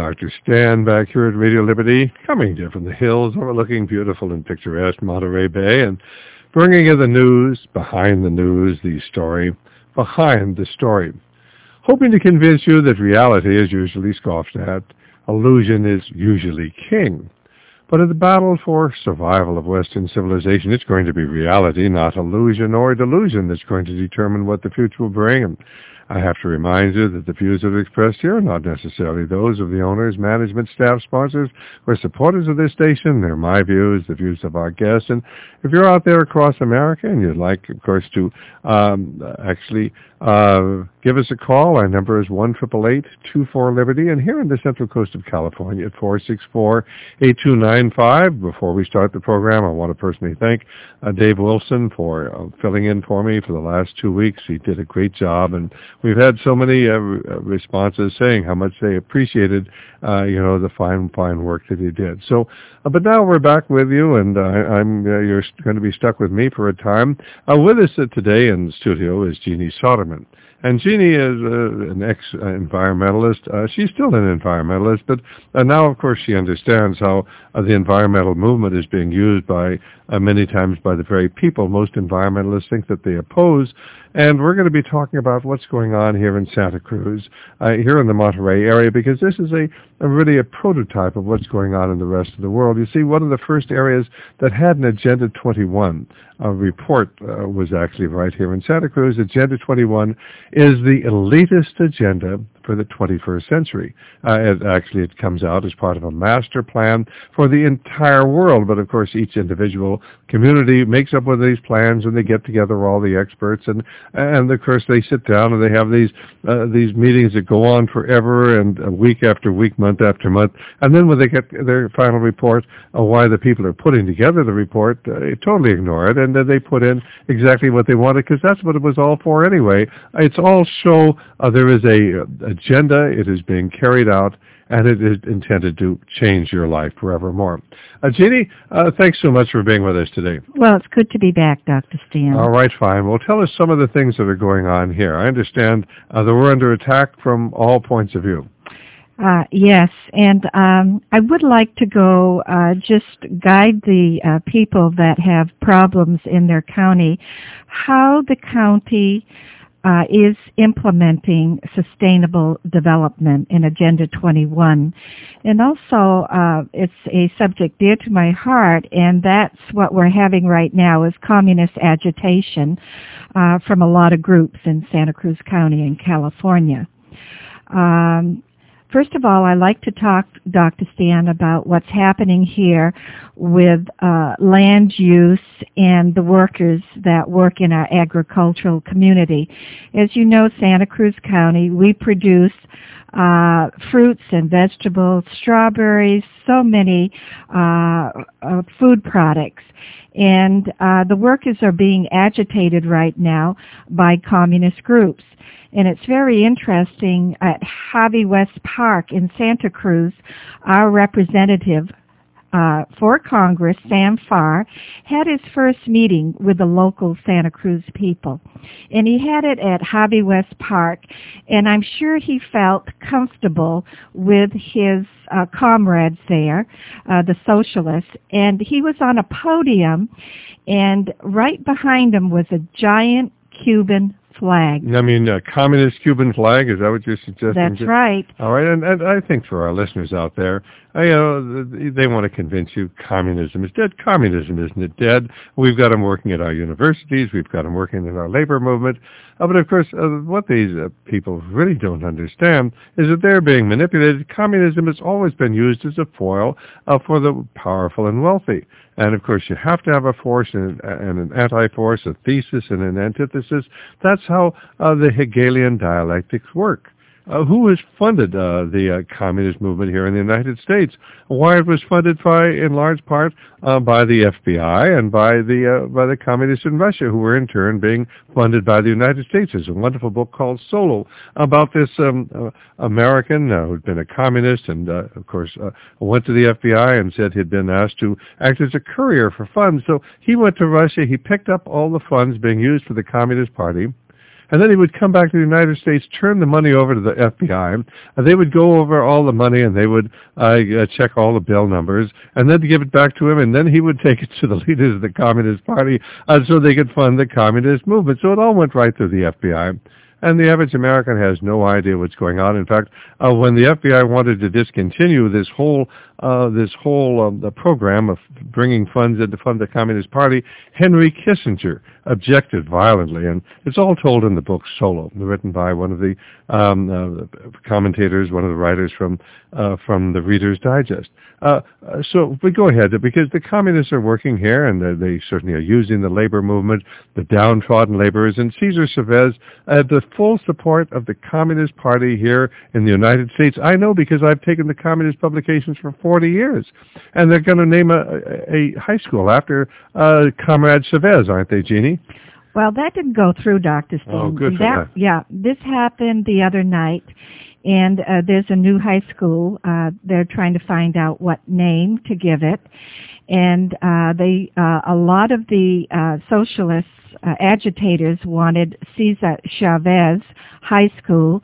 Dr. Stan back here at Radio Liberty, coming to you from the hills overlooking beautiful and picturesque Monterey Bay and bringing you the news, behind the story, behind the story. Hoping to convince you that reality is usually scoffed at, illusion is usually king. But in the battle for survival of Western civilization, it's going to be reality, not illusion or delusion, that's going to determine what the future will bring. And I have to remind you that the views that are expressed here are not necessarily those of the owners, management, staff, sponsors, or supporters of this station. They're my views, the views of our guests. And if you're out there across America and you'd like, of course, to give us a call, our number is 1-888-24-LIBERTY. And here in the Central Coast of California at 464-8295. Before we start the program, I want to personally thank Dave Wilson for filling in for me for the last 2 weeks. He did a great job, and we've had so many responses saying how much they appreciated, the fine work that he did. So, but now we're back with you, and you're going to be stuck with me for a time. With us today in the studio is Jeannie Soderman. And Jeannie is an ex-environmentalist. She's still an environmentalist, but now, of course, she understands how the environmental movement is being used by many times by the very people most environmentalists think that they oppose. And we're going to be talking about what's going on here in Santa Cruz, here in the Monterey area, because this is really a prototype of what's going on in the rest of the world. You see, one of the first areas that had an Agenda 21 report was actually right here in Santa Cruz. Agenda 21 is the elitist agenda for the 21st century. It comes out as part of a master plan for the entire world, but of course each individual community makes up one of these plans, and they get together all the experts, and of course they sit down and they have these meetings that go on forever, and week after week, month after month, and then when they get their final report, why the people are putting together the report, they totally ignore it, and then they put in exactly what they wanted, because that's what it was all for anyway. It's all show. There is a agenda. It is being carried out, and it is intended to change your life forevermore. Jeannie, thanks so much for being with us today. Well, it's good to be back, Dr. Stan. All right, fine. Well, tell us some of the things that are going on here. I understand that we're under attack from all points of view. Yes, and I would like to go just guide the people that have problems in their county, how the county is implementing sustainable development in Agenda 21. And also, it's a subject dear to my heart, and that's what we're having right now is communist agitation from a lot of groups in Santa Cruz County in California. First of all, I like to talk, Dr. Stan, about what's happening here with land use and the workers that work in our agricultural community. As you know, Santa Cruz County, we produce fruits and vegetables, strawberries, so many food products. And the workers are being agitated right now by communist groups. And it's very interesting, at Javi West Park in Santa Cruz, our representative for Congress, Sam Farr, had his first meeting with the local Santa Cruz people. And he had it at Javi West Park, and I'm sure he felt comfortable with his comrades there, the socialists. And he was on a podium, and right behind him was a giant Cuban flag. I mean, a communist Cuban flag, is that what you're suggesting? That's right. All right, and I think for our listeners out there, they want to convince you communism is dead. Communism isn't dead. We've got them working at our universities. We've got them working in our labor movement. But of course, what these people really don't understand is that they're being manipulated. Communism has always been used as a foil for the powerful and wealthy. And of course, you have to have a force and an anti-force, a thesis and an antithesis. That's how the Hegelian dialectics work. Who has funded the communist movement here in the United States? Why it was funded in large part by the FBI and by the communists in Russia, who were in turn being funded by the United States. There's a wonderful book called Solo about this American who'd been a communist and, of course, went to the FBI and said he'd been asked to act as a courier for funds. So he went to Russia. He picked up all the funds being used for the Communist Party. and then he would come back to the United States, turn the money over to the FBI, and they would go over all the money, and they would check all the bill numbers, and then give it back to him, and then he would take it to the leaders of the Communist Party so they could fund the communist movement. So it all went right through the FBI. And the average American has no idea what's going on. In fact, when the FBI wanted to discontinue this whole the program of bringing funds in to fund the Communist Party, Henry Kissinger objected violently, and it's all told in the book Solo, written by one of the commentators, one of the writers from the Reader's Digest. So we go ahead, because the communists are working here, and they certainly are using the labor movement, the downtrodden laborers, and Cesar Chavez had the full support of the Communist Party here in the United States. I know because I've taken the communist publications for 40 years, and they're going to name a high school after Comrade Chavez, aren't they, Jeannie? Well, that didn't go through, Dr. Steen. Oh, good for that. Yeah, this happened the other night, and there's a new high school. They're trying to find out what name to give it, and a lot of the socialists, agitators wanted Cesar Chavez High School,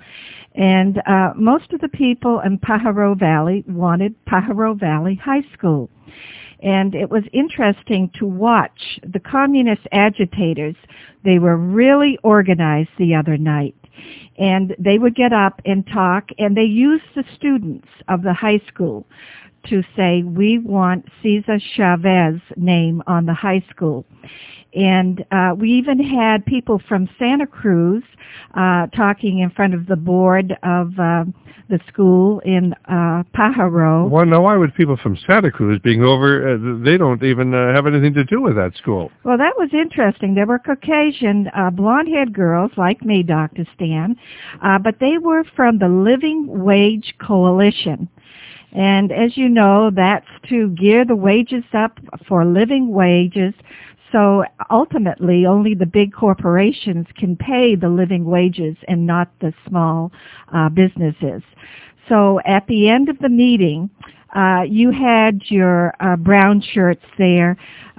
and most of the people in Pajaro Valley wanted Pajaro Valley High School. And it was interesting to watch the communist agitators. They were really organized the other night. And they would get up and talk, and they used the students of the high school to say, we want Cesar Chavez name on the high school. And we even had people from Santa Cruz talking in front of the board of the school in Pajaro. Well, now why would people from Santa Cruz being over, they don't even have anything to do with that school? Well, that was interesting. There were Caucasian, blonde-haired girls like me, Dr. Stan, but they were from the Living Wage Coalition. And as you know, that's to gear the wages up for living wages. So ultimately, only the big corporations can pay the living wages and not the small businesses. So at the end of the meeting, you had your brown shirts there.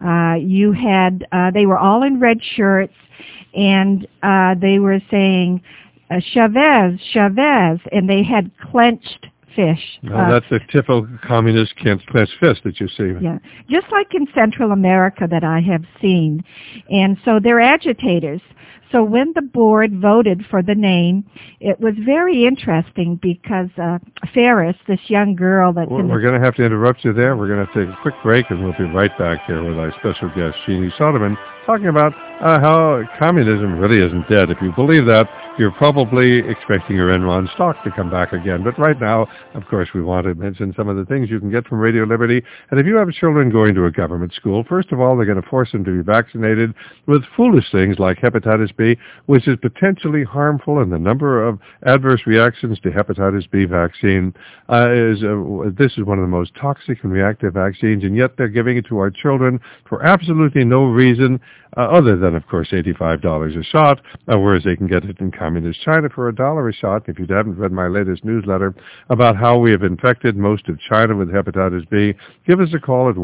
You had they were all in red shirts, and they were saying Chavez, Chavez, and they had clenched fish. That's the typical communist clenched fist that you see. Yeah, just like in Central America that I have seen. And so they're agitators. So when the board voted for the name, it was very interesting because Ferris, this young girl that's we're going to have to interrupt you there. We're going to have to take a quick break, and we'll be right back here with our special guest, Jeannie Soderman, talking about how communism really isn't dead. If you believe that, you're probably expecting your Enron stock to come back again. But right now, of course, we want to mention some of the things you can get from Radio Liberty. And if you have children going to a government school, first of all, they're going to force them to be vaccinated with foolish things like hepatitis B, which is potentially harmful, and the number of adverse reactions to hepatitis B vaccine this is one of the most toxic and reactive vaccines, and yet they're giving it to our children for absolutely no reason other than, of course, $85 a shot, whereas they can get it in communist China for $1 a shot. If you haven't read my latest newsletter about how we have infected most of China with hepatitis B, give us a call at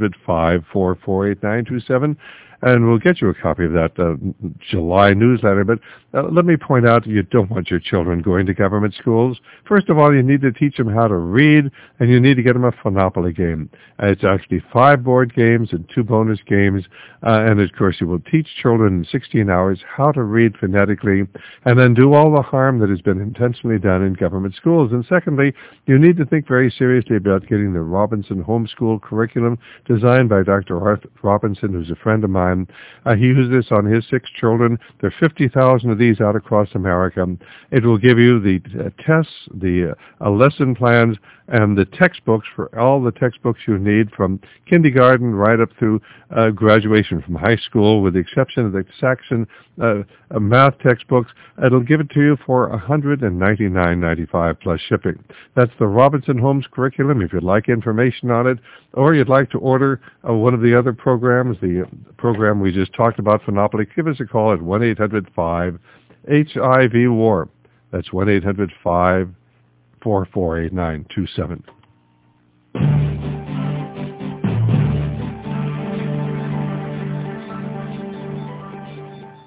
1-800-544-8927. And we'll get you a copy of that July newsletter. But let me point out, you don't want your children going to government schools. First of all, you need to teach them how to read, and you need to get them a Phonopoly game. It's actually 5 board games and 2 bonus games. And, of course, you will teach children in 16 hours how to read phonetically and then do all the harm that has been intentionally done in government schools. And secondly, you need to think very seriously about getting the Robinson homeschool curriculum designed by Dr. Arthur Robinson, who's a friend of mine. He used this on his 6 children. There are 50,000 of these out across America. It will give you the tests, the lesson plans, and the textbooks for all the textbooks you need from kindergarten right up through graduation from high school, with the exception of the Saxon math textbooks. It'll give it to you for $199.95 plus shipping. That's the Robinson Holmes curriculum. If you'd like information on it, or you'd like to order one of the other programs, the program we just talked about, Phonopoly, give us a call at 1-800-5-HIV-WAR. That's 1-800-544-8927.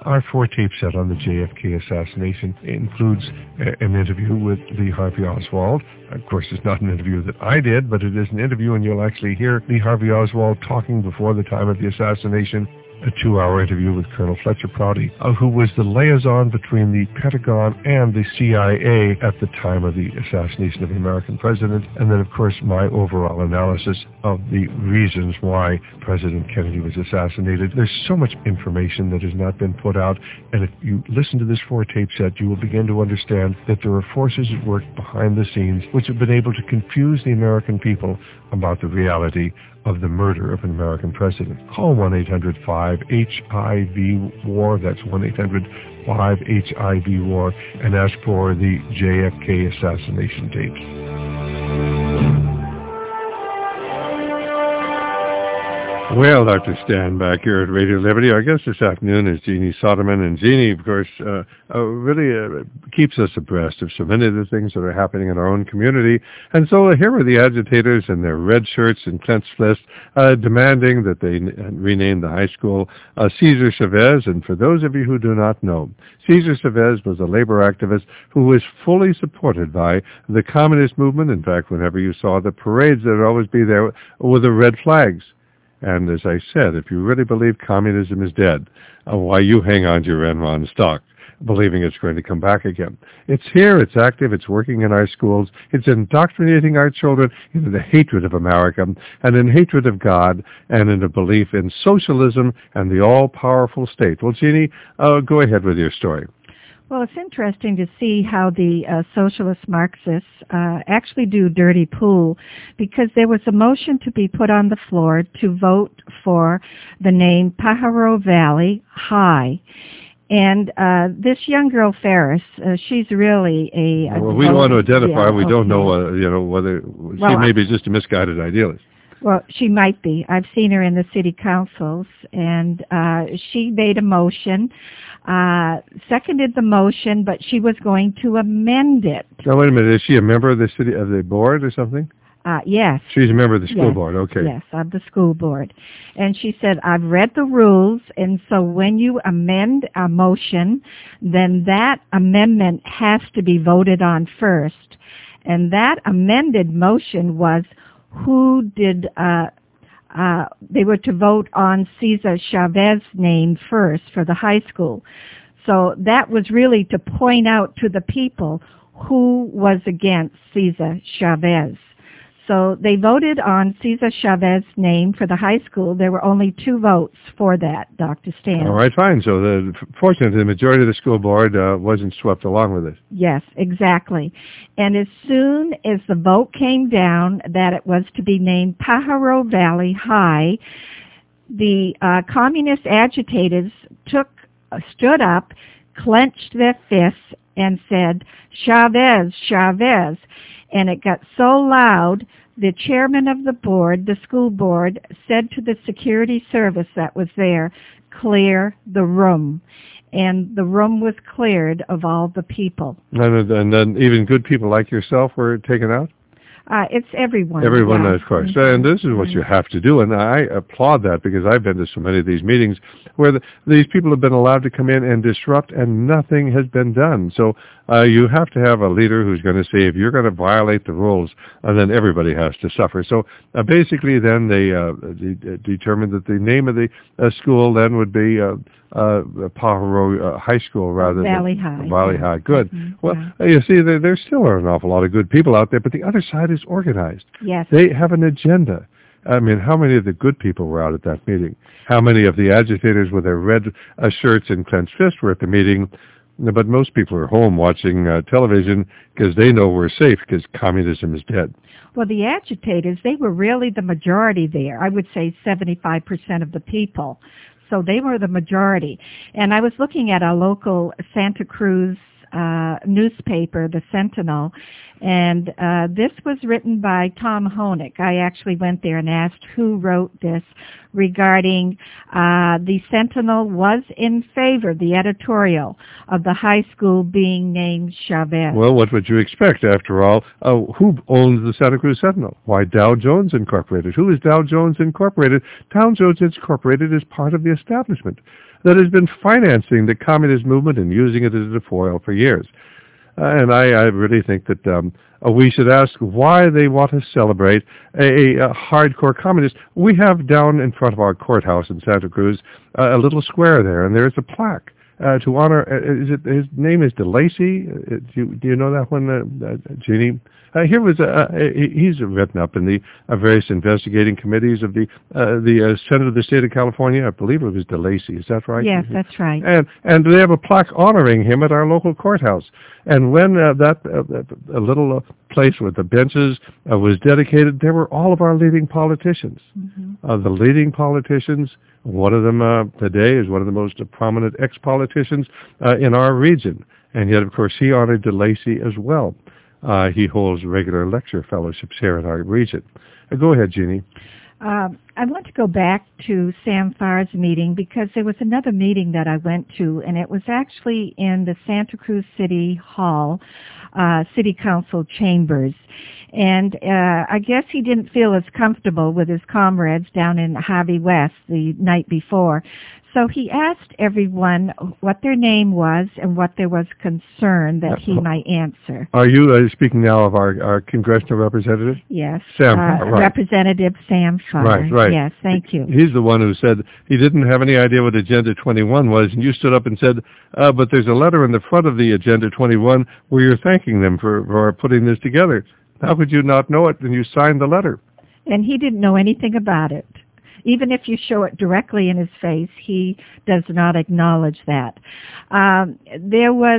Our 4-tape set on the JFK assassination includes an interview with Lee Harvey Oswald. Of course, it's not an interview that I did, but it is an interview, and you'll actually hear Lee Harvey Oswald talking before the time of the assassination. A 2-hour interview with Colonel Fletcher Prouty, who was the liaison between the Pentagon and the CIA at the time of the assassination of the American president, and then, of course, my overall analysis of the reasons why President Kennedy was assassinated. There's so much information that has not been put out, and if you listen to this 4-tape set, you will begin to understand that there are forces at work behind the scenes which have been able to confuse the American people about the reality of the murder of an American president. Call 1-800-5-HIV-WAR, that's 1-800-5-HIV-WAR, and ask for the JFK assassination tapes. Well, Dr. Stan back here at Radio Liberty. Our guest this afternoon is Jeannie Soderman, and Jeannie, of course, really keeps us abreast of so many of the things that are happening in our own community. And so here are the agitators in their red shirts and clenched fists demanding that they rename the high school Cesar Chavez. And for those of you who do not know, Cesar Chavez was a labor activist who was fully supported by the communist movement. In fact, whenever you saw the parades, there would always be there with the red flags. And as I said, if you really believe communism is dead, why you hang on to your Enron stock, believing it's going to come back again. It's here, it's active, it's working in our schools, it's indoctrinating our children into the hatred of America and in hatred of God and in a belief in socialism and the all-powerful state. Well, Jeannie, go ahead with your story. Well, it's interesting to see how the socialist Marxists actually do dirty pool, because there was a motion to be put on the floor to vote for the name Pajaro Valley High. And this young girl, Ferris, she's really a... Well, we don't want to identify. We don't know, whether she may be just a misguided idealist. Well, she might be. I've seen her in the city councils, and she made a motion, seconded the motion, but she was going to amend it. Now, wait a minute. Is she a member of the board or something? Yes. She's a member of the school board, okay. Yes, of the school board. And she said, I've read the rules, and so when you amend a motion, then that amendment has to be voted on first. And that amended motion was they were to vote on Cesar Chavez's name first for the high school. So that was really to point out to the people who was against Cesar Chavez. So they voted on Cesar Chavez's name for the high school. There were only 2 votes for that, Dr. Stan. All right, fine. So fortunately, the majority of the school board wasn't swept along with it. Yes, exactly. And as soon as the vote came down that it was to be named Pajaro Valley High, the communist agitators stood up, clenched their fists, and said, Chavez, Chavez. And it got so loud, the chairman of the board, the school board, said to the security service that was there, clear the room. And the room was cleared of all the people. And then even good people like yourself were taken out? It's everyone. Everyone, yeah. Of course. And this is what you have to do. And I applaud that, because I've been to so many of these meetings where these people have been allowed to come in and disrupt, and nothing has been done. So you have to have a leader who's going to say, if you're going to violate the rules, then everybody has to suffer. So basically then they determined that the name of the school then would be Pajaro High School rather Valley than High. Valley High. Good. Mm-hmm. Well, you see, there still are an awful lot of good people out there, but the other side is organized. Yes. They have an agenda. I mean, how many of the good people were out at that meeting? How many of the agitators with their red shirts and clenched fists were at the meeting? But most people are home watching television because they know we're safe, because communism is dead. Well, the agitators, they were really the majority there. I would say 75% of the people. So they were the majority. And I was looking at a local Santa Cruz newspaper, the Sentinel, And this was written by Tom Honig. I actually went there and asked who wrote this regarding the Sentinel was in favor, the editorial, of the high school being named Chavez. Well, what would you expect, after all? Who owns the Santa Cruz Sentinel? Why, Dow Jones Incorporated. Who is Dow Jones Incorporated? Dow Jones Incorporated is part of the establishment that has been financing the communist movement and using it as a foil for years. And I really think that we should ask why they want to celebrate a hardcore communist. We have down in front of our courthouse in Santa Cruz a little square there, and there's a plaque to honor. His name is DeLacy. Do you know that one, Jeannie? He's written up in the various investigating committees of the Senate of the State of California. I believe it was DeLacy. Is that right? Yes, that's right. And they have a plaque honoring him at our local courthouse. And when that little place with the benches was dedicated, there were all of our leading politicians. Mm-hmm. The leading politicians. One of them today is one of the most prominent ex-politicians in our region. And yet, of course, he honored DeLacy as well. He holds regular lecture fellowships here in our region. Go ahead, Jeannie. I want to go back to Sam Farr's meeting because there was another meeting that I went to, and it was actually in the Santa Cruz City Hall, City Council chambers. And I guess he didn't feel as comfortable with his comrades down in Harvey West the night before. So he asked everyone what their name was and what there was concern that he might answer. Are you speaking now of our congressional representative? Yes. Sam Farr, right. Representative Sam Farr. Right. Yes, thank you. He's the one who said he didn't have any idea what Agenda 21 was, and you stood up and said, but there's a letter in the front of the Agenda 21 where you're thanking them for putting this together. How could you not know it? And you signed the letter. And he didn't know anything about it. Even if you show it directly in his face, he does not acknowledge that. There was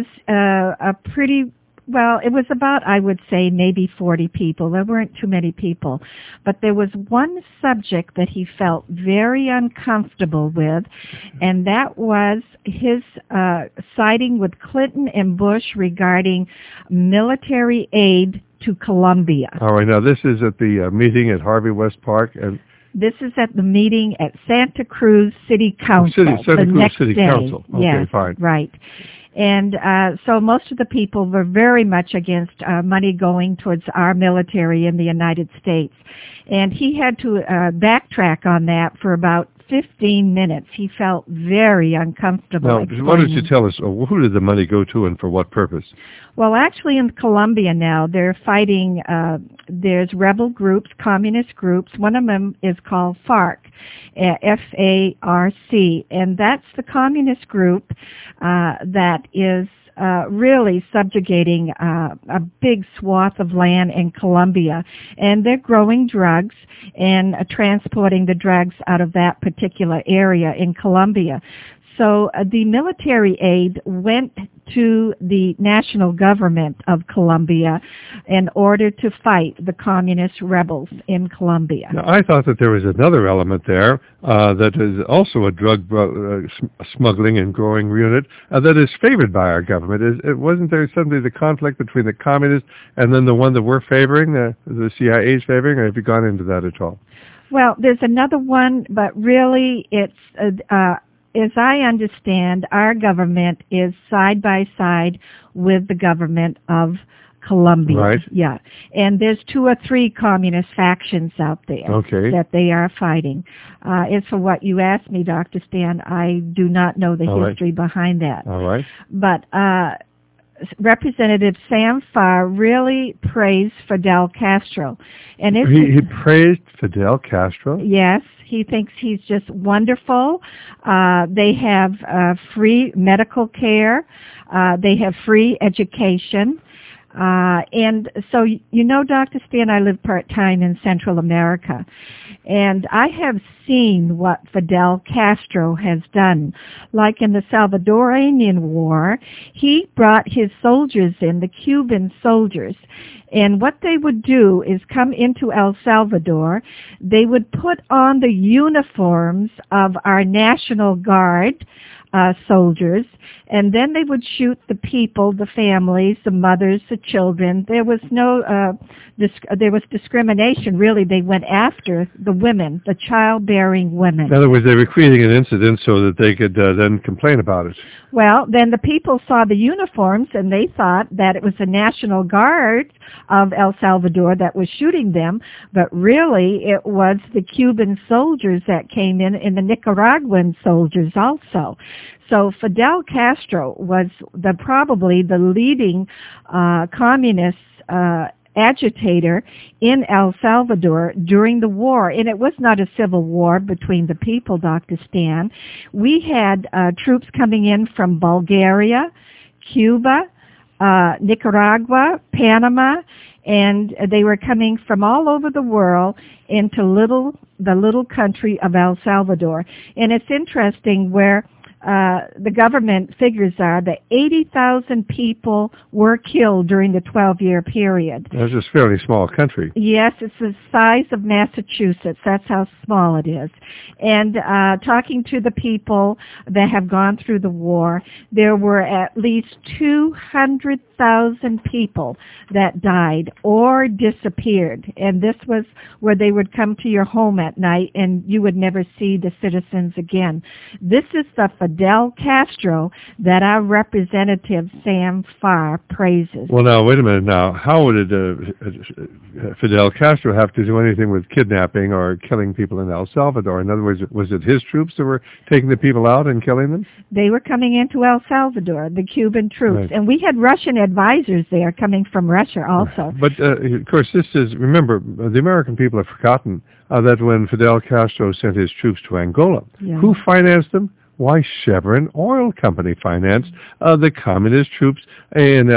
it was about, I would say, maybe 40 people. There weren't too many people. But there was one subject that he felt very uncomfortable with, and that was his siding with Clinton and Bush regarding military aid to Colombia. All right. Now, this is at the meeting at Harvey West Park, and this is at the meeting at Santa Cruz City Council. Santa Cruz City Council. Okay, yes, fine. Right. And so most of the people were very much against money going towards our military in the United States. And he had to backtrack on that for about 15 minutes. He felt very uncomfortable. Now, why don't you tell us, who did the money go to and for what purpose? Well, actually in Colombia now, they're fighting, there's rebel groups, communist groups. One of them is called FARC, F-A-R-C, and that's the communist group that is really subjugating a big swath of land in Colombia. And they're growing drugs and transporting the drugs out of that particular area in Colombia. So the military aid went to the national government of Colombia in order to fight the communist rebels in Colombia. Now, I thought that there was another element there that is also a drug smuggling and growing unit that is favored by our government. Wasn't there suddenly the conflict between the communists and then the one that we're favoring, the CIA's favoring, or have you gone into that at all? Well, there's another one, but really it's as I understand, our government is side by side with the government of Colombia. Right. Yeah. And there's 2 or 3 communist factions out there that they are fighting. As for what you asked me, Dr. Stan, I do not know the history behind that. All right. But Representative Sam Farr really praised Fidel Castro. And he praised Fidel Castro? Yes. He thinks he's just wonderful. They have free medical care. They have free education. And so, you know, Dr. Stan, I live part-time in Central America. And I have seen what Fidel Castro has done. Like in the Salvadorian War, he brought his soldiers in, the Cuban soldiers. And what they would do is come into El Salvador. They would put on the uniforms of our National Guard, soldiers, and then they would shoot the people, the families, the mothers, the children. There was no there was discrimination. Really, they went after the women, the childbearing women. In other words, they were creating an incident so that they could then complain about it. Well, then the people saw the uniforms and they thought that it was the National Guard of El Salvador that was shooting them, but really it was the Cuban soldiers that came in and the Nicaraguan soldiers also. So Fidel Castro was probably the leading communist agitator in El Salvador during the war. And it was not a civil war between the people, Dr. Stan. We had troops coming in from Bulgaria, Cuba, Nicaragua, Panama, and they were coming from all over the world into the little country of El Salvador. And it's interesting where the government figures are that 80,000 people were killed during the 12-year period. That's a fairly small country. Yes, it's the size of Massachusetts. That's how small it is. And talking to the people that have gone through the war, there were at least 200,000 people that died or disappeared. And this was where they would come to your home at night and you would never see the citizens again. This is the Fidel Castro that our representative Sam Farr praises. Well, now, wait a minute now. How did Fidel Castro have to do anything with kidnapping or killing people in El Salvador? In other words, was it his troops that were taking the people out and killing them? They were coming into El Salvador, the Cuban troops. Right. And we had Russian advisors there coming from Russia also. But, of course, remember, the American people have forgotten that when Fidel Castro sent his troops to Angola, who financed them? Why, Chevron Oil Company financed the communist troops in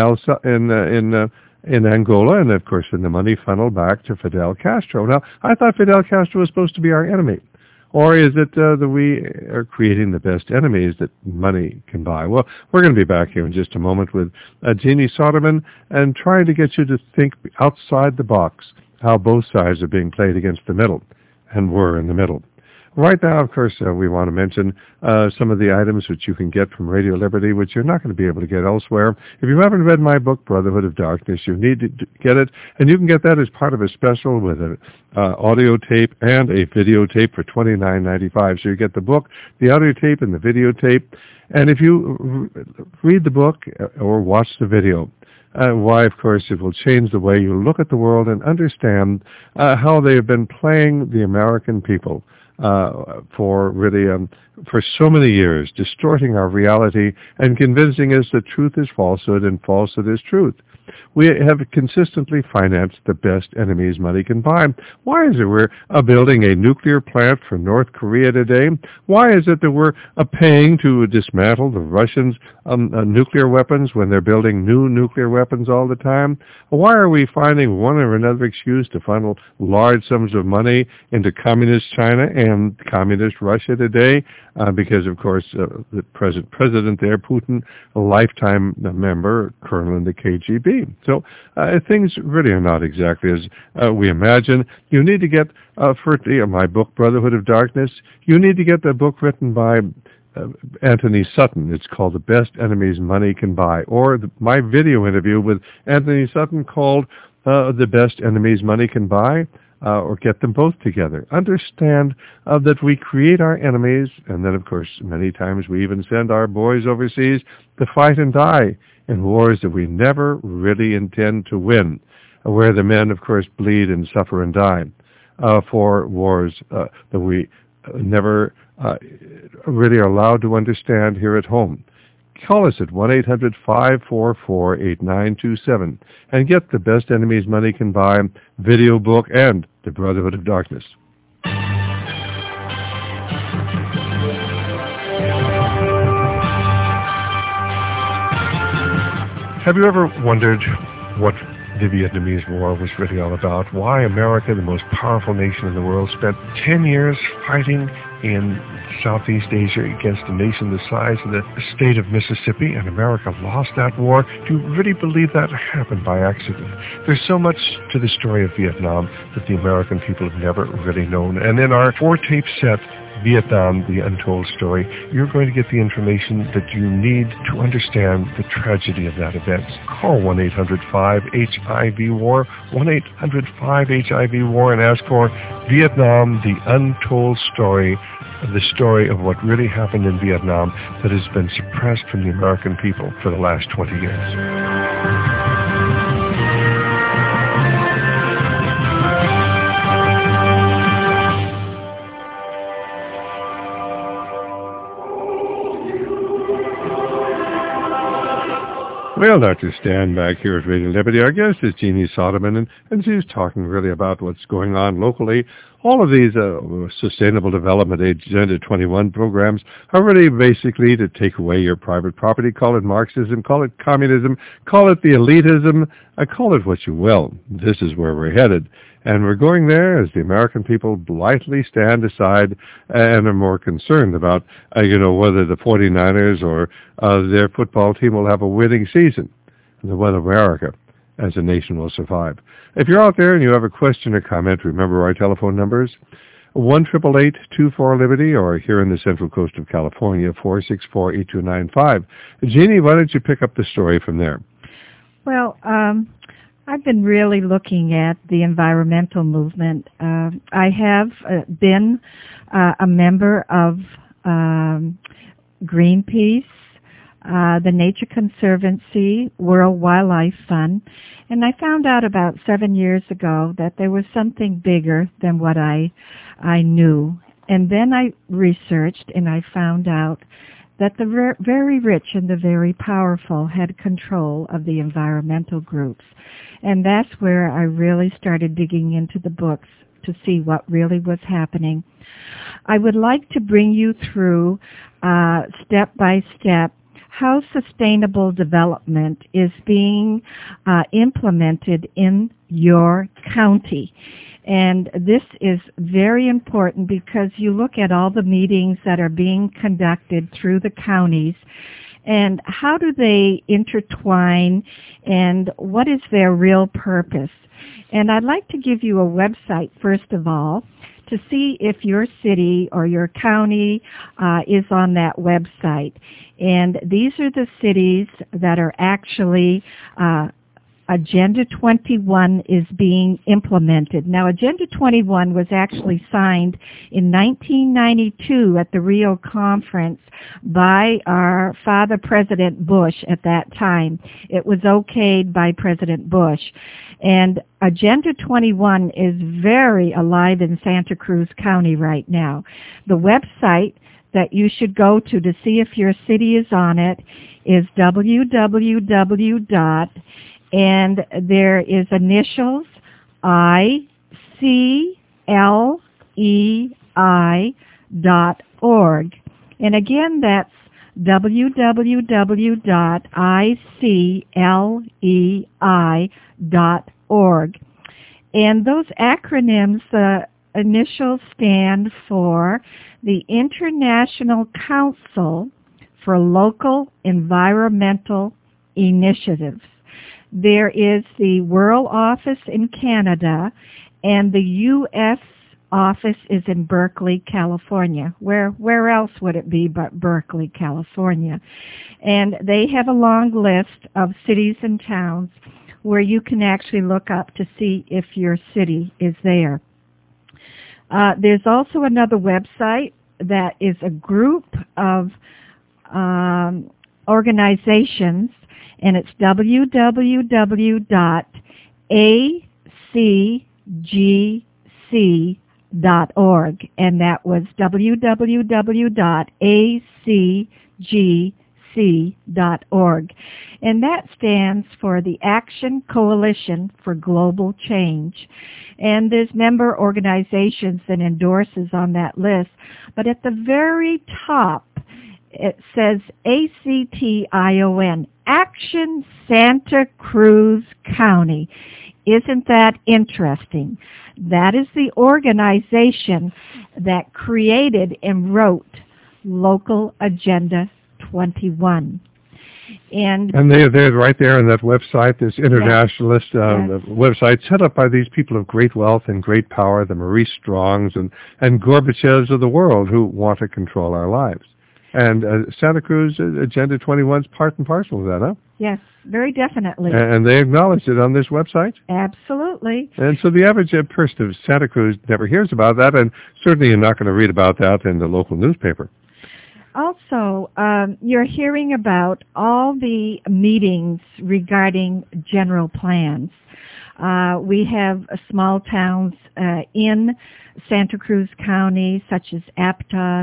Angola, and of course, then the money funneled back to Fidel Castro. Now, I thought Fidel Castro was supposed to be our enemy. Or is it that we are creating the best enemies that money can buy? Well, we're going to be back here in just a moment with Jeannie Soderman and trying to get you to think outside the box how both sides are being played against the middle, and we're in the middle. Right now, of course, we want to mention some of the items which you can get from Radio Liberty, which you're not going to be able to get elsewhere. If you haven't read my book, Brotherhood of Darkness, you need to get it, and you can get that as part of a special with an audio tape and a videotape for $29.95. So you get the book, the audio tape, and the videotape. And if you read the book or watch the video, why, of course, it will change the way you look at the world and understand how they have been playing the American people for so many years, distorting our reality and convincing us that truth is falsehood and falsehood is truth. We have consistently financed the best enemies money can buy. Why is it we're building a nuclear plant for North Korea today? Why is it that we're paying to dismantle the Russians' nuclear weapons when they're building new nuclear weapons all the time? Why are we finding one or another excuse to funnel large sums of money into communist China and communist Russia today? Because, of course, the present president there, Putin, a lifetime member, colonel in the KGB. So things really are not exactly as we imagine. You need to get, for my book, Brotherhood of Darkness, you need to get the book written by Anthony Sutton. It's called The Best Enemies Money Can Buy, or my video interview with Anthony Sutton called The Best Enemies Money Can Buy, or get them both together. Understand that we create our enemies, and then, of course, many times we even send our boys overseas to fight and die in wars that we never really intend to win, where the men, of course, bleed and suffer and die for wars that we never really are allowed to understand here at home. Call us at 1-800-544-8927 and get The Best Enemies Money Can Buy video book and The Brotherhood of Darkness. Have you ever wondered what the Vietnamese War was really all about? Why America, the most powerful nation in the world, spent 10 years fighting in Southeast Asia against a nation the size of the state of Mississippi, and America lost that war? Do you really believe that happened by accident? There's so much to the story of Vietnam that the American people have never really known. And in our 4-tape set, Vietnam, The Untold Story, you're going to get the information that you need to understand the tragedy of that event. Call 1-800-5-HIV-WAR, 1-800-5-HIV-WAR, and ask for Vietnam, The Untold Story, the story of what really happened in Vietnam that has been suppressed from the American people for the last 20 years. Well, Dr. Stan back here at Radio Liberty. Our guest is Jeannie Sodeman, and she's talking really about what's going on locally. All of these Sustainable Development Agenda 21 programs are really basically to take away your private property. Call it Marxism, call it communism, call it the elitism, call it what you will. This is where we're headed. And we're going there as the American people blithely stand aside and are more concerned about, whether the 49ers or their football team will have a winning season, and whether America as a nation will survive. If you're out there and you have a question or comment, remember our telephone numbers, 1-888-24-LIBERTY, or here in the Central Coast of California, 464-8295. Jeannie, why don't you pick up the story from there? Well, I've been really looking at the environmental movement. I have been a member of Greenpeace, the Nature Conservancy, World Wildlife Fund, and I found out about 7 years ago that there was something bigger than what I knew. And then I researched and I found out that the very rich and the very powerful had control of the environmental groups. And that's where I really started digging into the books to see what really was happening. I would like to bring you through step by step how sustainable development is being implemented in your county. And this is very important because you look at all the meetings that are being conducted through the counties and how do they intertwine and what is their real purpose. And I'd like to give you a website, first of all, to see if your city or your county is on that website. And these are the cities that are actually Agenda 21 is being implemented. Now, Agenda 21 was actually signed in 1992 at the Rio Conference by our father, President Bush, at that time. It was okayed by President Bush. And Agenda 21 is very alive in Santa Cruz County right now. The website that you should go to see if your city is on it is and there is initials ICLEI.org. And again, that's www.iclei.org. And those acronyms, the initials stand for the International Council for Local Environmental Initiatives. There is the World Office in Canada, and the U.S. office is in Berkeley, California. Where else would it be but Berkeley, California? And they have a long list of cities and towns where you can actually look up to see if your city is there. There's also another website that is a group of organizations, and it's www.acgc.org, and that was www.acgc.org, and that stands for the Action Coalition for Global Change. And there's member organizations and endorses on that list, but at the very top it says ACTION, Action Santa Cruz County. Isn't that interesting? That is the organization that created and wrote Local Agenda 21. And they're right there on that website, this internationalist website set up by these people of great wealth and great power, the Maurice Strongs and Gorbachevs of the world who want to control our lives. And Santa Cruz Agenda 21 is part and parcel of that, huh? Yes, very definitely. And they acknowledged it on this website? Absolutely. And so the average person of Santa Cruz never hears about that, and certainly you're not going to read about that in the local newspaper. Also, you're hearing about all the meetings regarding general plans. We have small towns in Santa Cruz County, such as Aptos.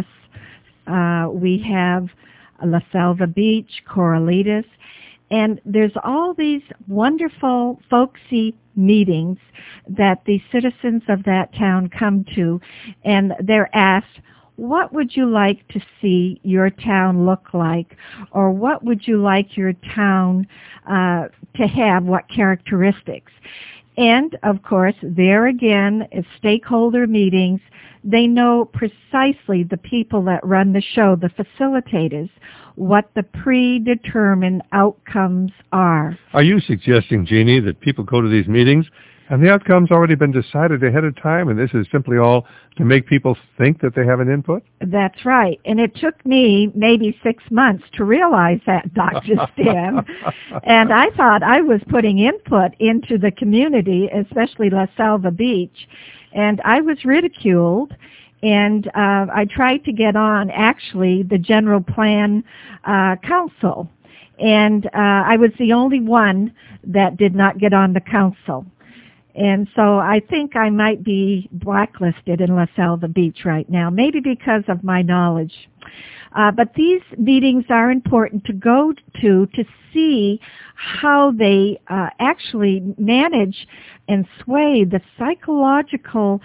We have La Selva Beach, Corralitos, and there's all these wonderful folksy meetings that the citizens of that town come to, and they're asked, what would you like to see your town look like? Or what would you like your town to have? What characteristics? And, of course, there again, is stakeholder meetings. They know precisely, the people that run the show, the facilitators, what the predetermined outcomes are. Are you suggesting, Jeannie, that people go to these meetings and the outcome's already been decided ahead of time, and this is simply all to make people think that they have an input? That's right. And it took me maybe 6 months to realize that, Dr. Stan. And I thought I was putting input into the community, especially La Selva Beach. And I was ridiculed. And I tried to get on, actually, the General Plan Council. And I was the only one that did not get on the council. And so I think I might be blacklisted in La Selva Beach right now, maybe because of my knowledge. But these meetings are important to go to see how they actually manage and sway the psychological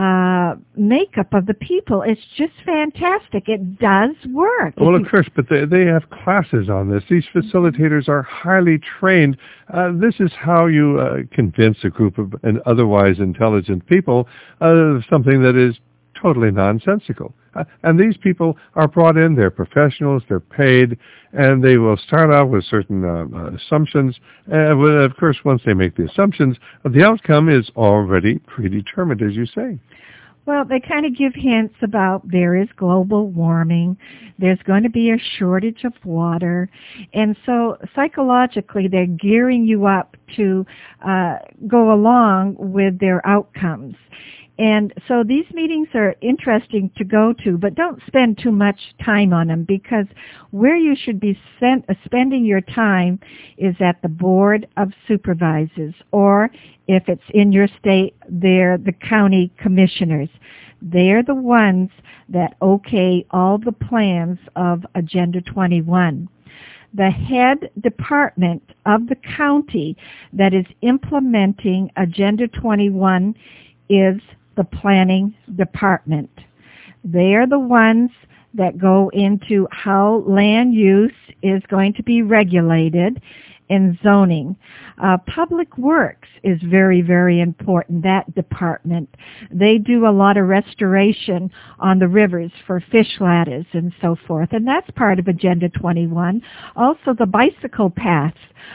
makeup of the people. It's just fantastic. It does work. Well, of course, but they have classes on this. These facilitators are highly trained. This is how you convince a group of an otherwise intelligent people of something that is totally nonsensical. And these people are brought in, they're professionals, they're paid, and they will start out with certain assumptions. Of course, once they make the assumptions, the outcome is already predetermined, as you say. Well, they kind of give hints about there is global warming, there's going to be a shortage of water, and so psychologically they're gearing you up to go along with their outcomes. And so these meetings are interesting to go to, but don't spend too much time on them, because where you should be spending your time is at the Board of Supervisors, or if it's in your state, they're the county commissioners. They're the ones that okay all the plans of Agenda 21. The head department of the county that is implementing Agenda 21 is the planning department. They are the ones that go into how land use is going to be regulated and zoning. Public Works is very, very important, that department. They do a lot of restoration on the rivers for fish ladders and so forth, and that's part of Agenda 21. Also the bicycle paths,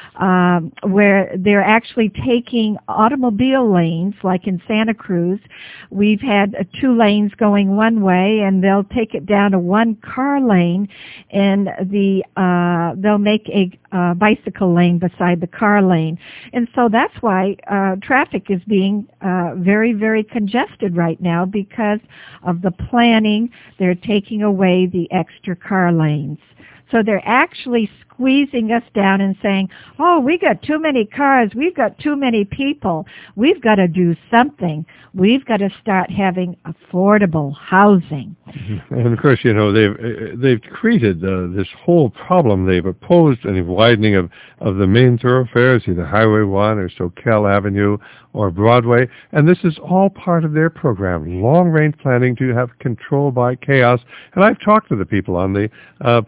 where they're actually taking automobile lanes, like in Santa Cruz. We've had 2 lanes going one way, and they'll take it down to 1 car lane, and they'll make a bicycle lane beside the car lane. And so that's why traffic is being very, very congested right now, because of the planning. They're taking away the extra car lanes. So they're actually squeezing us down and saying, oh, we got too many cars, we've got too many people, we've got to do something. We've got to start having affordable housing. And of course, you know, they've created this whole problem. They've opposed any widening of the main thoroughfares, either Highway 1 or Soquel Avenue or Broadway. And this is all part of their program, long-range planning to have control by chaos. And I've talked to the people on the planning committee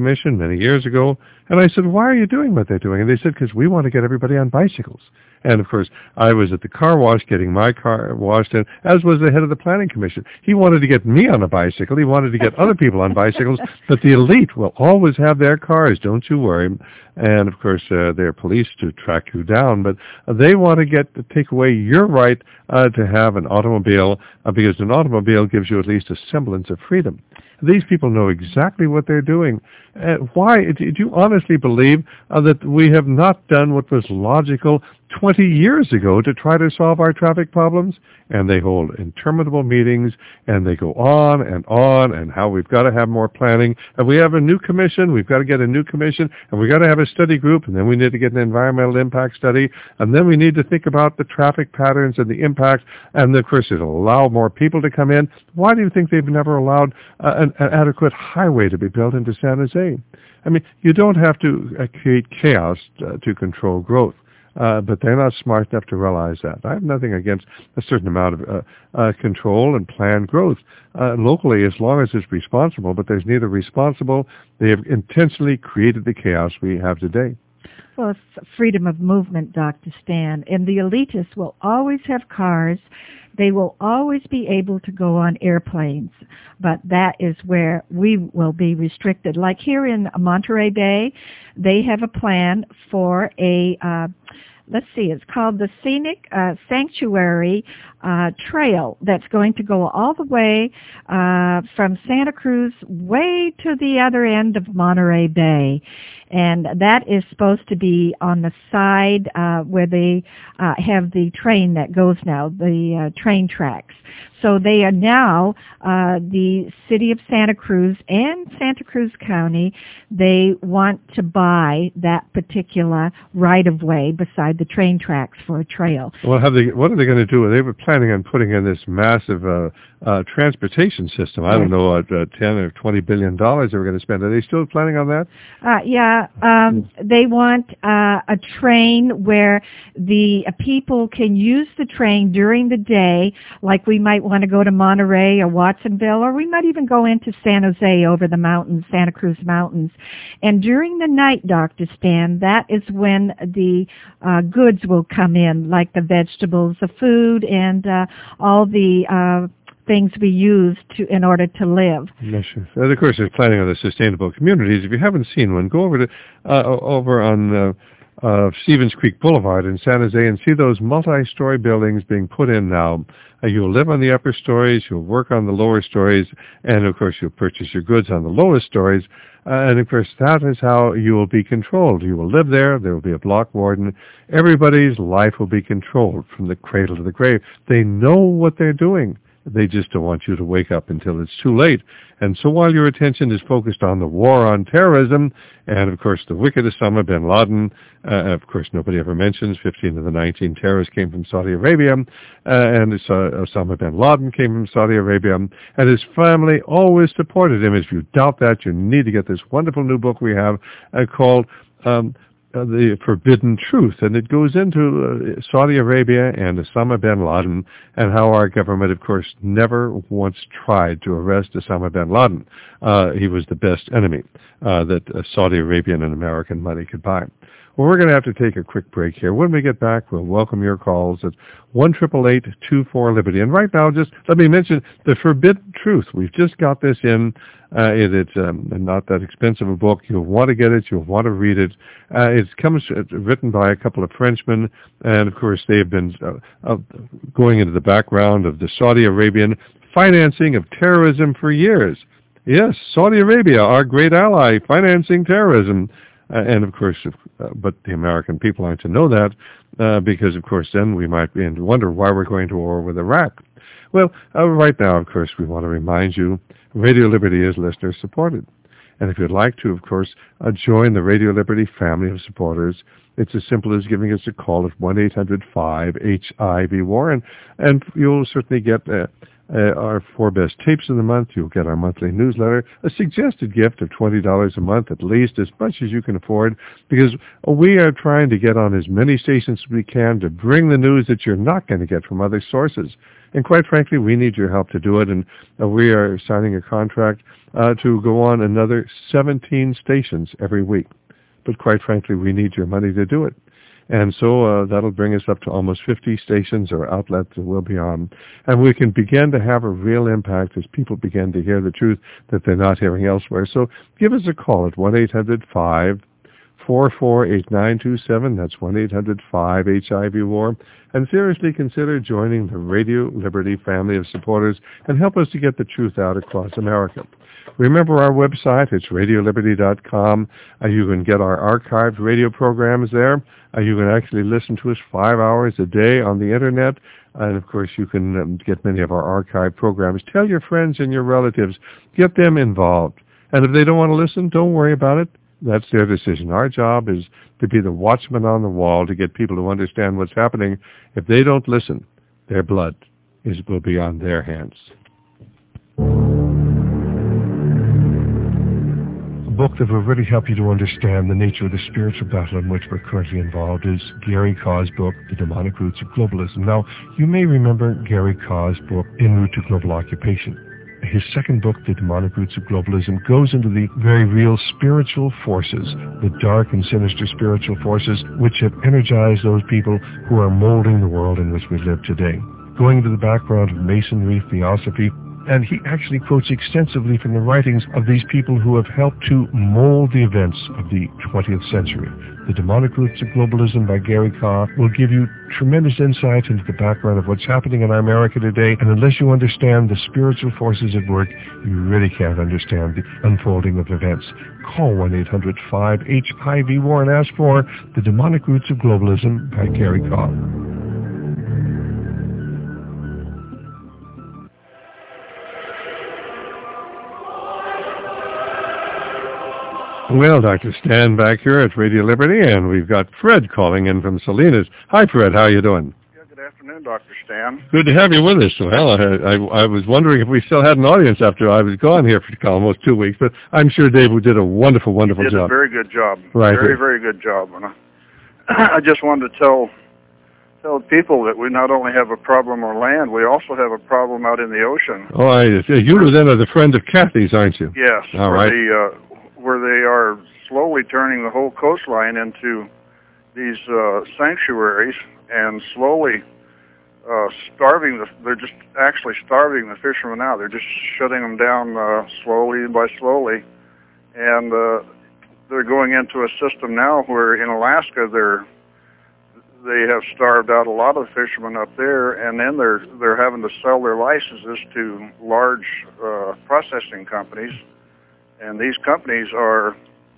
Commission many years ago, and I said, why are you doing what they're doing? And they said, because we want to get everybody on bicycles. And, of course, I was at the car wash getting my car washed, and as was the head of the Planning Commission. He wanted to get me on a bicycle. He wanted to get other people on bicycles, but the elite will always have their cars, don't you worry. And, of course, they're police to track you down, but they want to take away your right to have an automobile, because an automobile gives you at least a semblance of freedom. These people know exactly what they're doing. Why? Do you honestly believe that we have not done what was logical 20 years ago to try to solve our traffic problems? And they hold interminable meetings, and they go on, and how we've got to have more planning. And we have a new commission, we've got to get a new commission, and we've got to have a study group, and then we need to get an environmental impact study, and then we need to think about the traffic patterns and the impact, and of course it'll allow more people to come in. Why do you think they've never allowed an adequate highway to be built into San Jose? I mean, you don't have to create chaos to control growth. But they're not smart enough to realize that. I have nothing against a certain amount of control and planned growth locally, as long as it's responsible, but there's neither responsible. They have intentionally created the chaos we have today. Well, it's freedom of movement, Dr. Stan, and the elitists will always have cars. They will always be able to go on airplanes, but that is where we will be restricted. Like here in Monterey Bay, they have a plan for it's called the Scenic Sanctuary Trail that's going to go all the way from Santa Cruz way to the other end of Monterey Bay. And that is supposed to be on the side where they have the train that goes now, the train tracks. So they are now, the city of Santa Cruz and Santa Cruz County, they want to buy that particular right-of-way beside the train tracks for a trail. Well, what are they going to do? They were planning on putting in this massive transportation system. I don't know, $10 or $20 billion they were going to spend. Are they still planning on that? They want a train where the people can use the train during the day, like we might want to go to Monterey or Watsonville, or we might even go into San Jose over the mountains, Santa Cruz Mountains. And during the night, Dr. Stan, that is when the goods will come in, like the vegetables, the food, and all the things we use in order to live. Yes, sure. And of course, they're planning on the sustainable communities. If you haven't seen one, go over on Stevens Creek Boulevard in San Jose and see those multi-story buildings being put in now. You'll live on the upper stories, you'll work on the lower stories, and of course you'll purchase your goods on the lowest stories. And of course that is how you will be controlled. You will live there, there will be a block warden. Everybody's life will be controlled from the cradle to the grave. They know what they're doing. They just don't want you to wake up until it's too late. And so while your attention is focused on the war on terrorism, and of course the wicked Osama bin Laden, of course nobody ever mentions 15 of the 19 terrorists came from Saudi Arabia, and Osama bin Laden came from Saudi Arabia, and his family always supported him. If you doubt that, you need to get this wonderful new book we have called The Forbidden Truth, and it goes into Saudi Arabia and Osama bin Laden and how our government, of course, never once tried to arrest Osama bin Laden. He was the best enemy that Saudi Arabian and American money could buy. Well, we're going to have to take a quick break here. When we get back, we'll welcome your calls at 1-888-24-LIBERTY. And right now, just let me mention The Forbidden Truth. We've just got this in. It's not that expensive a book. You'll want to get it. You'll want to read it. It's written by a couple of Frenchmen, and of course they have been going into the background of the Saudi Arabian financing of terrorism for years. Yes, Saudi Arabia, our great ally, financing terrorism. And of course, but the American people aren't to know that because, of course, then we might begin to wonder why we're going to war with Iraq. Well, right now, of course, we want to remind you, Radio Liberty is listener supported. And if you'd like to, of course, join the Radio Liberty family of supporters, it's as simple as giving us a call at 1-800-5-HIV-WAR, and you'll certainly get our 4 best tapes of the month. You'll get our monthly newsletter, a suggested gift of $20 a month at least, as much as you can afford, because we are trying to get on as many stations as we can to bring the news that you're not going to get from other sources. And quite frankly, we need your help to do it, and we are signing a contract to go on another 17 stations every week. But quite frankly, we need your money to do it. And so that'll bring us up to almost 50 stations or outlets that we'll be on. And we can begin to have a real impact as people begin to hear the truth that they're not hearing elsewhere. So give us a call at 1-800-544-8927. That's 1-800-5-HIV-WAR. And seriously consider joining the Radio Liberty family of supporters and help us to get the truth out across America. Remember our website, it's radioliberty.com. You can get our archived radio programs there. You can actually listen to us 5 hours a day on the Internet. And, of course, you can get many of our archived programs. Tell your friends and your relatives. Get them involved. And if they don't want to listen, don't worry about it. That's their decision. Our job is to be the watchman on the wall to get people to understand what's happening. If they don't listen, their blood will be on their hands. A book that will really help you to understand the nature of the spiritual battle in which we're currently involved is Gary Kaw's book, The Demonic Roots of Globalism. Now, you may remember Gary Kaw's book, En Route to Global Occupation. His second book, The Demonic Roots of Globalism, goes into the very real spiritual forces, the dark and sinister spiritual forces which have energized those people who are molding the world in which we live today. Going into the background of Masonry, Theosophy, and he actually quotes extensively from the writings of these people who have helped to mold the events of the 20th century. The Demonic Roots of Globalism by Gary Kaw will give you tremendous insight into the background of what's happening in America today, and unless you understand the spiritual forces at work, you really can't understand the unfolding of events. Call 1-800-5-HIV-WAR and ask for The Demonic Roots of Globalism by Gary Kaw. Well, Dr. Stan back here at Radio Liberty, and we've got Fred calling in from Salinas. Hi, Fred. How are you doing? Yeah, good afternoon, Dr. Stan. Good to have you with us. Well, I was wondering if we still had an audience after I was gone here for almost 2 weeks, but I'm sure Dave did a wonderful job. He did a very good job. Right. Very good job. And I just wanted to tell people that we not only have a problem on land, we also have a problem out in the ocean. Oh, you then are the friend of Kathy's, aren't you? Yes. All right. Where they are slowly turning the whole coastline into these sanctuaries and slowly they're just actually starving the fishermen out. They're just shutting them down slowly by slowly. And they're going into a system now where in Alaska they have starved out a lot of the fishermen up there, and then they're having to sell their licenses to large processing companies. And these companies are,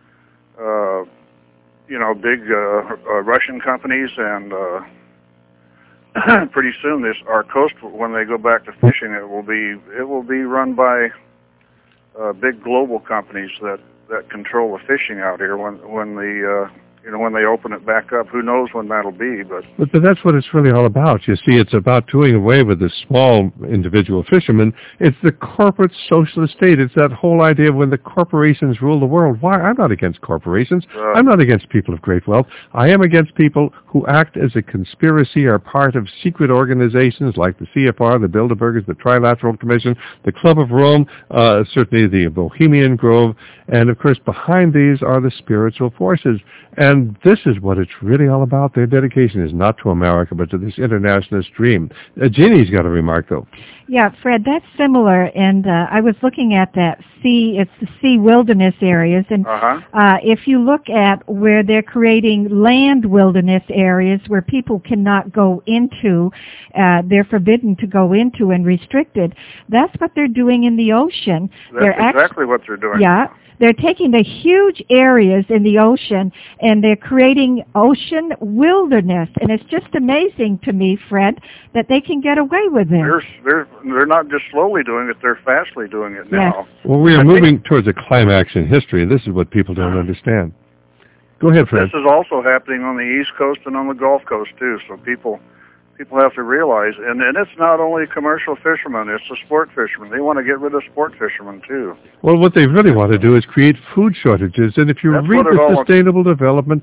big Russian companies, and pretty soon our coast, when they go back to fishing, it will be run by big global companies that control the fishing out here. When they open it back up, who knows when that'll be? But that's what it's really all about. You see, it's about doing away with the small individual fishermen. It's the corporate socialist state. It's that whole idea of when the corporations rule the world. Why? I'm not against corporations. I'm not against people of great wealth. I am against people who act as a conspiracy, are part of secret organizations like the CFR, the Bilderbergers, the Trilateral Commission, the Club of Rome, certainly the Bohemian Grove, and of course behind these are the spiritual forces. And this is what it's really all about. Their dedication is not to America, but to this internationalist dream. Jeannie's got a remark, though. Yeah, Fred, that's similar. And I was looking at that it's the sea wilderness areas. And if you look at where they're creating land wilderness areas where people cannot go into, they're forbidden to go into and restricted, that's what they're doing in the ocean. That's exactly what they're doing. Yeah. They're taking the huge areas in the ocean and they're creating ocean wilderness. And it's just amazing to me, Fred, that they can get away with it. They're not just slowly doing it, they're fastly doing it now. Yes. Well, we are moving towards a climax in history, and this is what people don't understand. Go ahead, Fred. This is also happening on the East Coast and on the Gulf Coast, too. So people people have to realize. And it's not only commercial fishermen, it's the sport fishermen. They want to get rid of sport fishermen, too. Well, what they really want to do is create food shortages. And if you read the Sustainable Development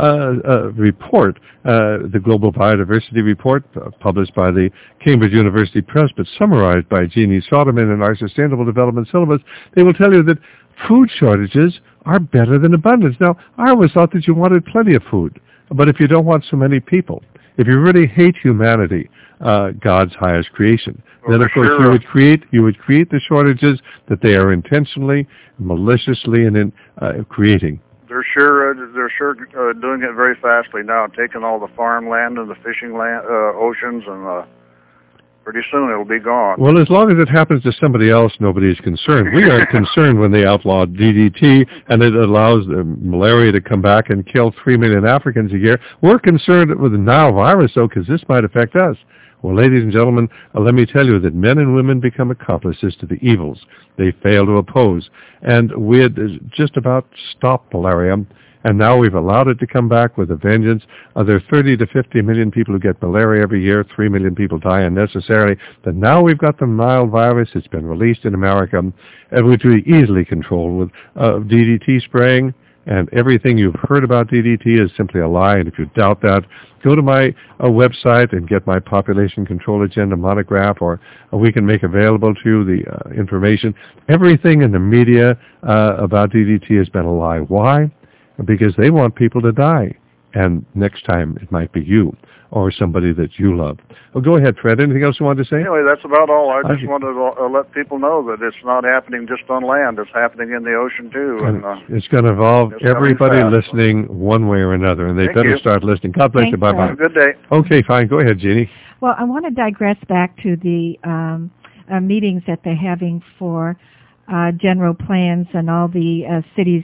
report, the Global Biodiversity Report, published by the Cambridge University Press, but summarized by Jeannie Soderman in our Sustainable Development syllabus, they will tell you that food shortages are better than abundance. Now, I always thought that you wanted plenty of food, but if you don't want so many people, if you really hate humanity, God's highest creation, then of course you would create the shortages that they are intentionally, maliciously, and creating. They're sure doing it very fastly now, taking all the farmland and the fishing land, oceans, and pretty soon it'll be gone. Well, as long as it happens to somebody else, nobody is concerned. We are concerned when they outlawed DDT and it allows malaria to come back and kill 3 million Africans a year. We're concerned with the Nile virus, though, because this might affect us. Well, ladies and gentlemen, let me tell you that men and women become accomplices to the evils they fail to oppose. And we had just about stopped malaria, and now we've allowed it to come back with a vengeance. There are 30 to 50 million people who get malaria every year. 3 million people die unnecessarily. But now we've got the Nile virus. It's been released in America, which we easily control with DDT spraying. And everything you've heard about DDT is simply a lie. And if you doubt that, go to my website and get my Population Control Agenda monograph, or we can make available to you the information. Everything in the media about DDT has been a lie. Why? Because they want people to die. And next time it might be you or somebody that you love. Well, go ahead, Fred. Anything else you wanted to say? Anyway, that's about all. I just wanted to let people know that it's not happening just on land. It's happening in the ocean, too. And it's going to involve everybody listening one way or another, and they better start listening. God bless you. Bye-bye. Have a good day. Okay, fine. Go ahead, Jeannie. Well, I want to digress back to the meetings that they're having for general plans and all the cities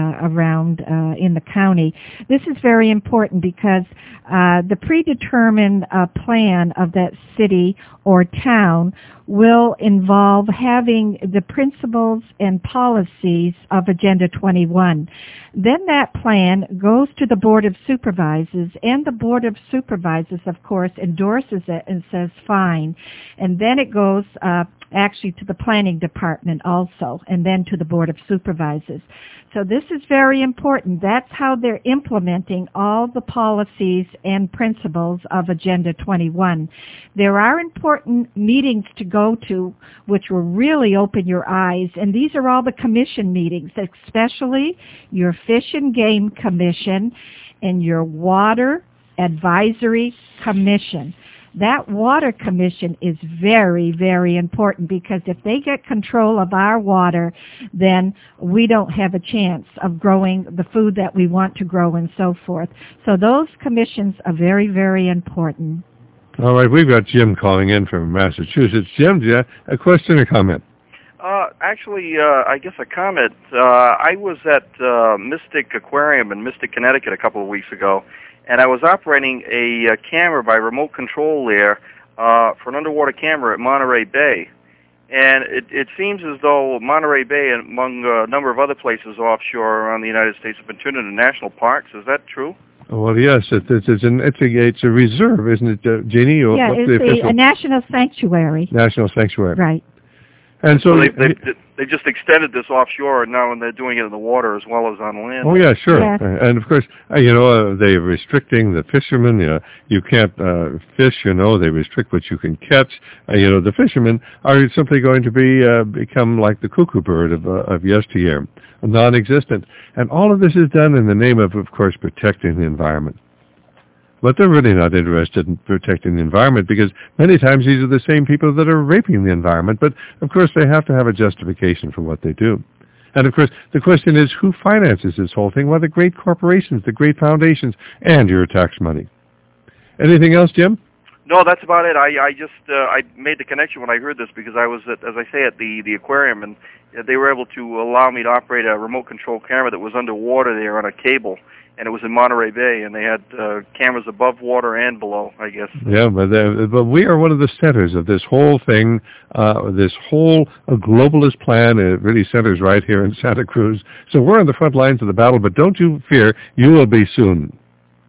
around in the county. This is very important because the predetermined plan of that city or town will involve having the principles and policies of Agenda 21. Then that plan goes to the Board of Supervisors, and the Board of Supervisors, of course, endorses it and says fine. And then it goes actually to the Planning Department also, and then to the Board of Supervisors. So this is very important. That's how they're implementing all the policies and principles of Agenda 21. There are important meetings to go to which will really open your eyes, and these are all the commission meetings, especially your Fish and Game Commission and your Water Advisory Commission. That Water Commission is very, very important, because if they get control of our water, then we don't have a chance of growing the food that we want to grow and so forth. So those commissions are very, very important. All right, we've got Jim calling in from Massachusetts. Jim, do you have a question or comment? Actually, I guess a comment. I was at Mystic Aquarium in Mystic, Connecticut a couple of weeks ago, and I was operating a camera by remote control there for an underwater camera at Monterey Bay. And it seems as though Monterey Bay, among a number of other places offshore around the United States, have been turned into national parks. Is that true? Well, yes, it's a reserve, isn't it, Jeannie? Yeah, it's a national sanctuary. National sanctuary. Right. And so they just extended this offshore, and now they're doing it in the water as well as on land. Oh yeah, sure. Yes. And of course, they're restricting the fishermen. You can't fish. They restrict what you can catch. The fishermen are simply going to become like the cuckoo bird of yesteryear, non-existent. And all of this is done in the name of course, protecting the environment. But they're really not interested in protecting the environment, because many times these are the same people that are raping the environment. But, of course, they have to have a justification for what they do. And, of course, the question is, who finances this whole thing? Well, the great corporations, the great foundations, and your tax money. Anything else, Jim? No, that's about it. I just I made the connection when I heard this, because I was, as I say, at the aquarium, and they were able to allow me to operate a remote control camera that was underwater there on a cable. And it was in Monterey Bay, and they had cameras above water and below, I guess. Yeah, but we are one of the centers of this whole thing, this whole globalist plan. It really centers right here in Santa Cruz. So we're on the front lines of the battle, but don't you fear, you will be soon.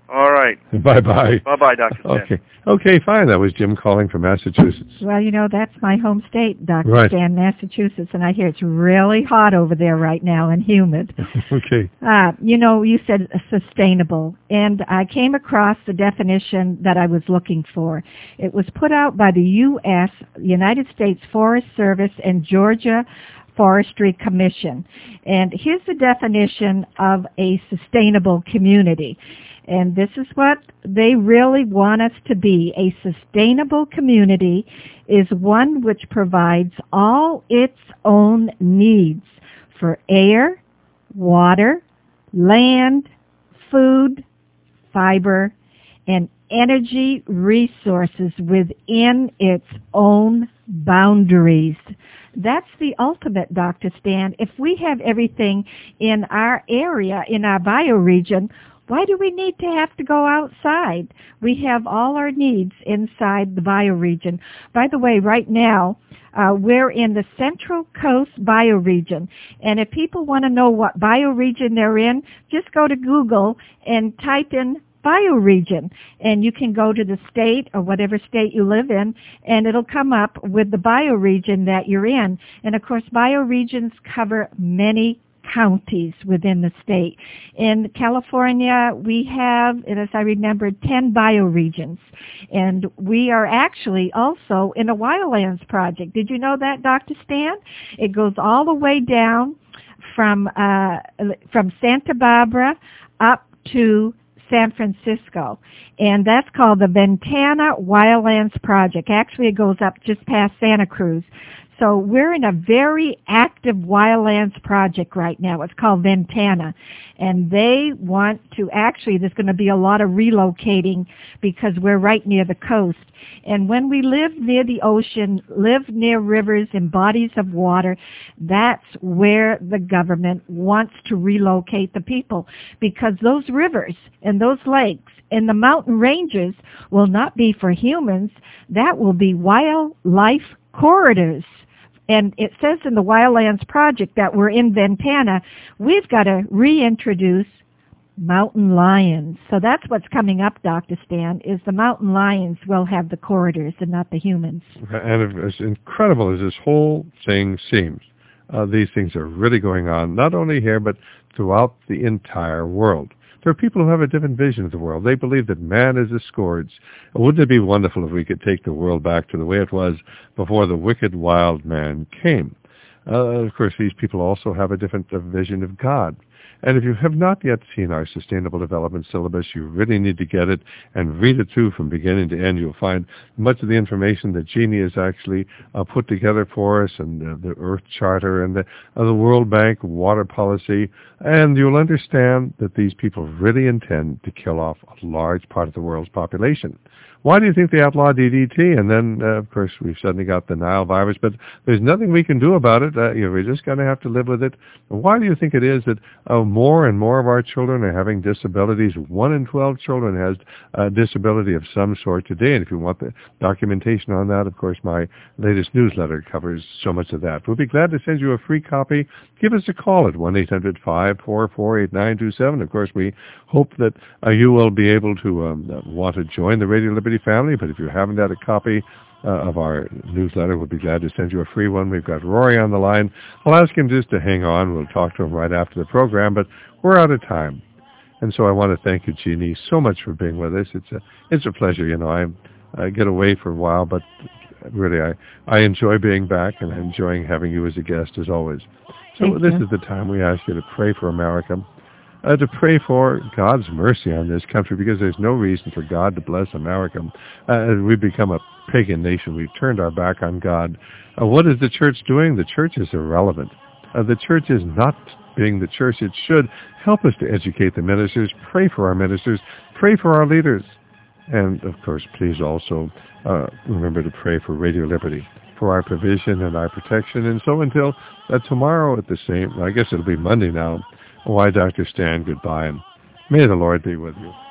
All right. Bye-bye. Bye-bye, Dr. Stan. Okay, fine. That was Jim calling from Massachusetts. Well, that's my home state, Dr. Right. Stan, Massachusetts, and I hear it's really hot over there right now and humid. Okay. You said sustainable, and I came across the definition that I was looking for. It was put out by the U.S., United States Forest Service, and Georgia Forestry Commission. And here's the definition of a sustainable community. And this is what they really want us to be. A sustainable community is one which provides all its own needs for air, water, land, food, fiber, and energy resources within its own boundaries. That's the ultimate, Dr. Stan. If we have everything in our area, in our bioregion, why do we need to have to go outside? We have all our needs inside the bioregion. By the way, right now, we're in the Central Coast bioregion. And if people want to know what bioregion they're in, just go to Google and type in bioregion, and you can go to the state or whatever state you live in, and it'll come up with the bioregion that you're in. And of course, bioregions cover many counties within the state. In California, we have, as I remember, 10 bioregions. And we are actually also in a wildlands project. Did you know that, Dr. Stan? It goes all the way down from Santa Barbara up to San Francisco, and that's called the Ventana Wildlands Project. Actually, it goes up just past Santa Cruz. So we're in a very active wildlands project right now. It's called Ventana. And they want to, actually, there's going to be a lot of relocating because we're right near the coast. And when we live near the ocean, live near rivers and bodies of water, that's where the government wants to relocate the people, because those rivers and those lakes and the mountain ranges will not be for humans. That will be wildlife corridors. And it says in the Wildlands Project that we're in Ventana, we've got to reintroduce mountain lions. So that's what's coming up, Dr. Stan, is the mountain lions will have the corridors and not the humans. And as incredible as this whole thing seems, these things are really going on, not only here, but throughout the entire world. There are people who have a different vision of the world. They believe that man is a scourge. Wouldn't it be wonderful if we could take the world back to the way it was before the wicked wild man came? Of course, these people also have a different vision of God. And if you have not yet seen our Sustainable Development Syllabus, you really need to get it and read it through from beginning to end. You'll find much of the information that Jeannie has actually put together for us, and the Earth Charter and the World Bank water policy. And you'll understand that these people really intend to kill off a large part of the world's population. Why do you think they outlawed DDT? And then, of course, we've suddenly got the Nile virus, but there's nothing we can do about it. We're just going to have to live with it. Why do you think it is that more and more of our children are having disabilities? 1 in 12 children has a disability of some sort today. And if you want the documentation on that, of course, my latest newsletter covers so much of that. We'll be glad to send you a free copy. Give us a call at 1-800-544-8927. Of course, we hope that you will be able to want to join the Radio Liberty family, but if you haven't had a copy of our newsletter, we'll be glad to send you a free one. We've got Rory on the line. I'll ask him just to hang on. We'll talk to him right after the program, but we're out of time. And so I want to thank you, Jeannie, so much for being with us. It's a pleasure. I get away for a while, but really I enjoy being back, and I'm enjoying having you as a guest as always. So this is the time we ask you to pray for America. To pray for God's mercy on this country, because there's no reason for God to bless America. We've become a pagan nation. We've turned our back on God. What is the church doing? The church is irrelevant. The church is not being the church it should. Help us to educate the ministers. Pray for our ministers. Pray for our leaders. And, of course, please also remember to pray for Radio Liberty, for our provision and our protection. And so until tomorrow at the same, I guess it'll be Monday now, why, Dr. Stan, goodbye, and may the Lord be with you.